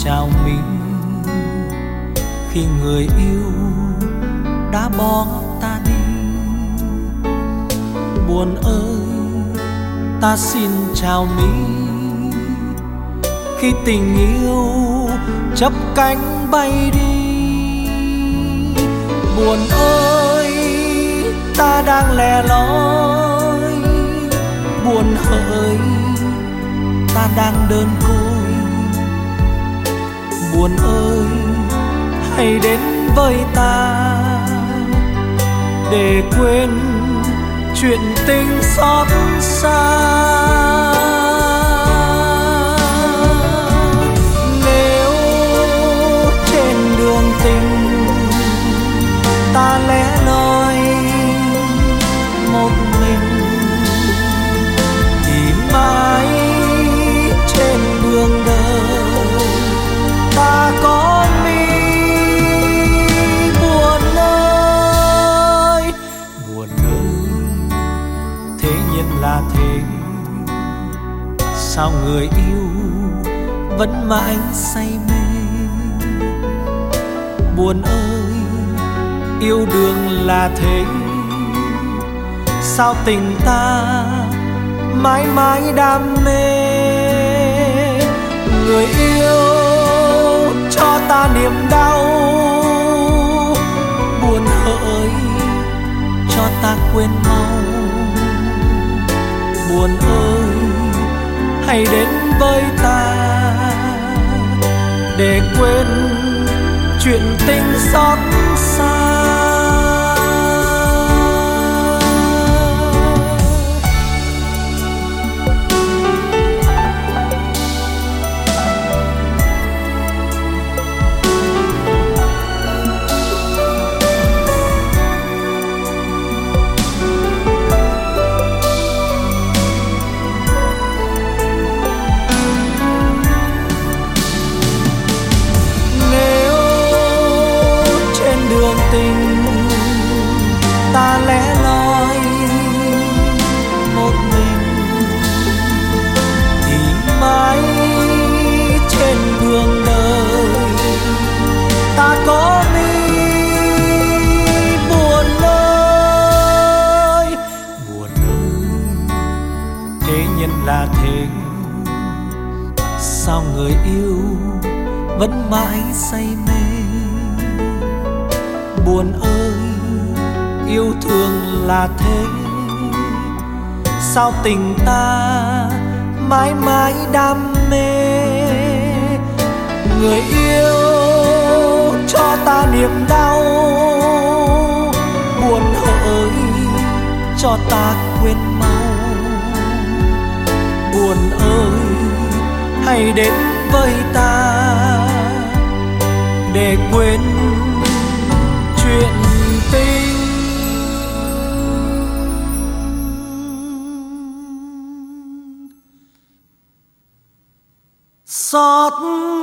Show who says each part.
Speaker 1: trao mình khi người yêu đã bỏ ta đi. Buồn ơi, ta xin chào mi khi tình yêu chắp cánh bay đi. Buồn ơi, ta đang lẻ loi. Buồn hỡi, ta đang đơn côi. Buồn ơi, hãy đến với ta để quên chuyện tình xót xa. Nếu trên đường tình ta lẻ loi một mình, thì mãi trên đường đời ta có mi. Buồn ơi, buồn ơi, thế nhiên là thế. Sao người yêu vẫn mãi say mê? Buồn ơi, yêu đương là thế. Sao tình ta mãi mãi đam mê? Người yêu cho ta niềm đau. Buồn hỡi, cho ta quên mau. Buồn ơi, hãy đến với ta để quên chuyện tình xót xa. Ta lẻ loi một mình, thì mãi trên đường đời ta có mi. Buồn ơi, buồn ơi, thế nhân là thế. Sao người yêu vẫn mãi say mê? Buồn ơi, yêu thương là thế. Sao tình ta mãi mãi đam mê? Người yêu cho ta niềm đau. Buồn hỡi, cho ta quên mau. Buồn ơi, hãy đến với ta để quên chuyện tình xót